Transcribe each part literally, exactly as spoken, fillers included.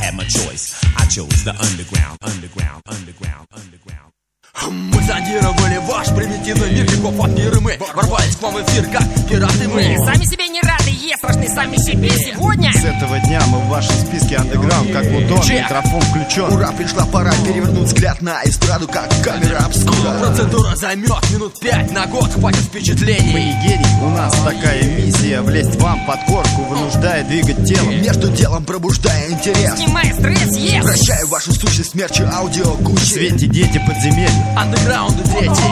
had my choice. I chose the underground, underground, underground, underground. Мы зондировали ваш примитивный мир, хип-хоп от мира мы ворвались к вам в эфир, как пираты мы. Мы сами себе не рады, е страшны сами себе сегодня. С этого дня мы в вашем списке андеграунд, как Плутон, микрофон включен. Ура, пришла пора перевернуть взгляд на эстраду, как камера обскура. Процедура займет минут пять, на год хватит впечатлений. Мы не гений, у нас такая миссия: влезть вам под корку, вынуждая двигать телом, между делом пробуждая интерес, снимая стресс, yes. Прощаю вашу сущность смерчи аудио кучи. В свете дети подземелья, андеграунды дети.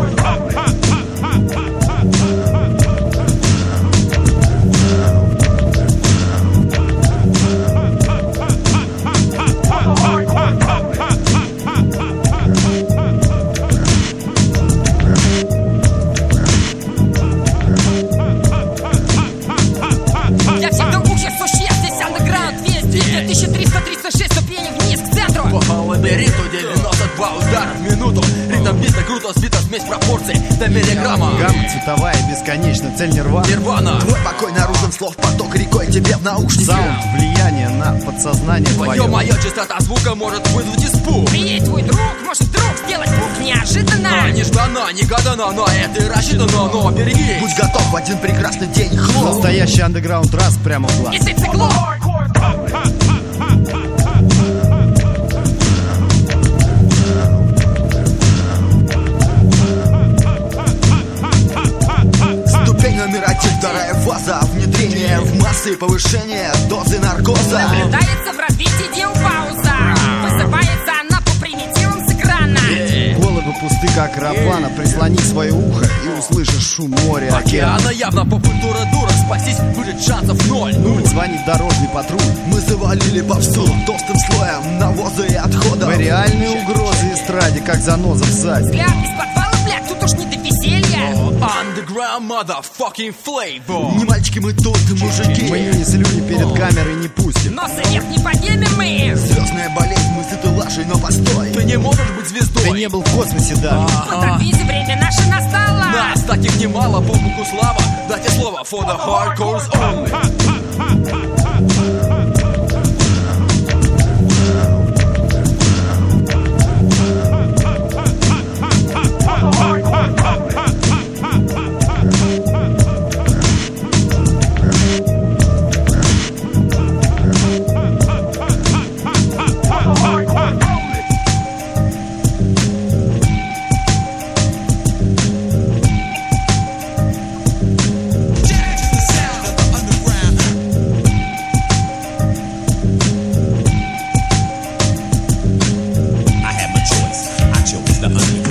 Для всех других существ здесь андеграунд везде. две тысячи триста тридцать шесть ступеней вниз к центру. По лабиринту девяносто два удара в минуту. Ритм бита круто сбита, смесь пропорций до миллиграмма. гамма цветовая, бесконечно, цель нирвана. Нирвана. Твой покой наружен слов, поток рекой тебе в наушники. Саунд, влияние на подсознание твое. Твое моё, частота звука может вызвать испуг. Приедь твой друг, может вдруг сделать пук неожиданно. А, нежданно, негадано, на это и рассчитано, но береги. Будь готов в один прекрасный день, хлоп. Настоящий андеграунд раз прямо в глаз. Если циклон. Ступень номер один, вторая фаза. Внедрение в массы, повышение дозы наркоза. Наблюдается в развитии диапауза. Высыпается она по примитивам с экрана. Головы пусты, как рапана. Прислони свое ухо и услышишь шум моря, океана. Океана явно поп-культура дура. Спастись будет шансов ноль. Звонит дорожный патруль. Мы завалили повсюду толстым слоем навоза и отходов. Мы реальные угрозы эстраде, как заноза в саде. Взгляд из подвала, блядь, тут уж не до веселья. Underground motherfucking flavor. Не мальчики мы тут, мужики. Мы не слюни перед камерой не пустим. Носа вверх не поднимем мы. Звездная болезнь, мы сыты лажей, но постой. Ты не можешь быть звездой. Ты не был в космосе даже. Поторопись, время наше настало. Нас таких немало, по букву слава. Дайте слово for the hardcores only. I had my choice. I chose the underground.